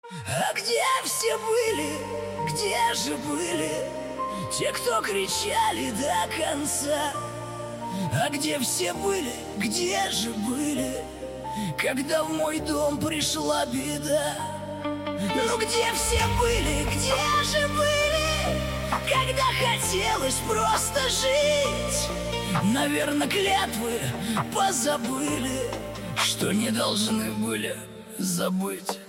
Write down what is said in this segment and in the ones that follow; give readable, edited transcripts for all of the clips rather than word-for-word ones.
А где все были, где же были те, кто кричали до конца? А где все были, где же были, когда в мой дом пришла беда? Ну где все были, где же были, когда хотелось просто жить? Наверное, клятвы позабыли, что не должны были забыть.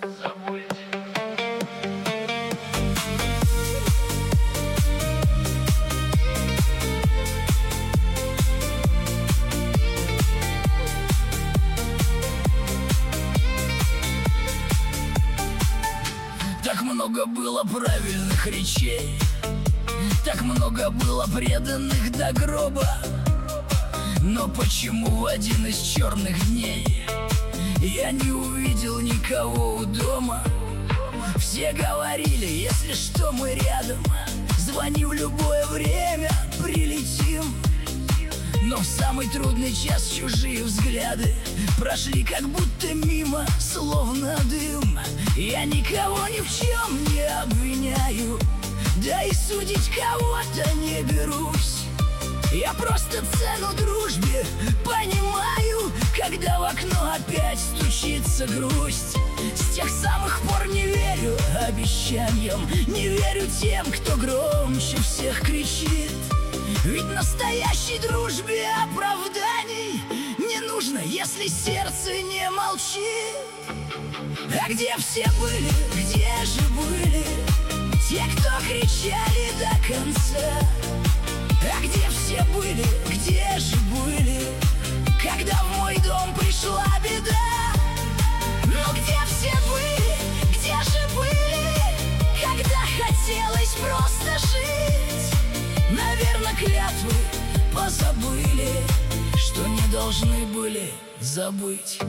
Так много было правильных речей, так много было преданных до гроба. Но почему в один из черных дней я не увидел никого у дома? Все говорили, если что, мы рядом, звони в любое время, прилетим. Но в самый трудный час чужие взгляды прошли как будто мимо, словно дым. Я никого ни в чем не обвиняю, да и судить кого-то не берусь. Я просто цену дружбе понимаю, когда в окно опять стучится грусть. С тех самых пор не верю обещаниям, не верю тем, кто громче всех кричит. Ведь настоящей дружбе оправданий не нужно, если сердце не молчит. А где все были, где же были те, кто кричали до конца? А где все были, где же были, когда в мой дом пришла беда? Ну где все были, где же были, когда хотелось просто жить? Наверное, клятвы позабыли, что не должны были забыть.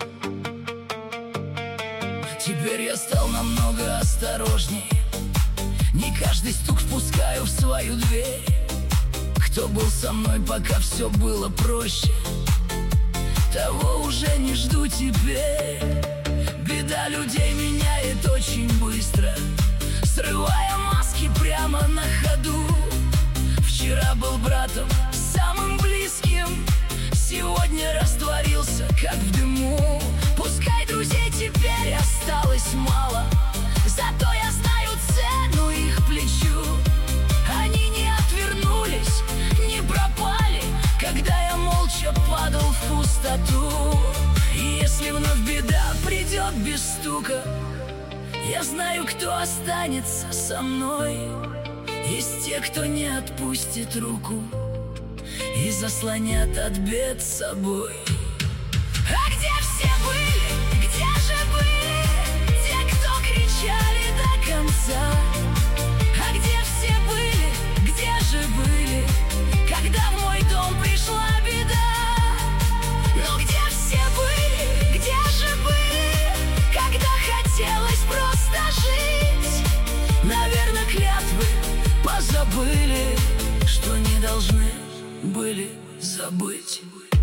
Теперь я стал намного осторожней, не каждый стук впускаю в свою дверь. Кто был со мной, пока все было проще, того уже не жду теперь. Беда людей меняет очень быстро, срывая маски прямо на ходу. Вчера был братом, самым близким, сегодня растворился, как в дыму. Пускай друзей теперь осталось мало, зато я знаю цену их плечу. Они не отвернулись, не пропали, когда я молча падал в пустоту. И если вновь беда придет без стука, я знаю, кто останется со мной из тех, кто не отпустит руку и заслонят от бед собой. А где все были, где же были те, кто кричали до конца? А где все были, где же были, когда в мой дом пришла беда? Ну где все были, где же были, когда хотелось просто жить? Наверное, клятвы позабыли, что не должны были забыть.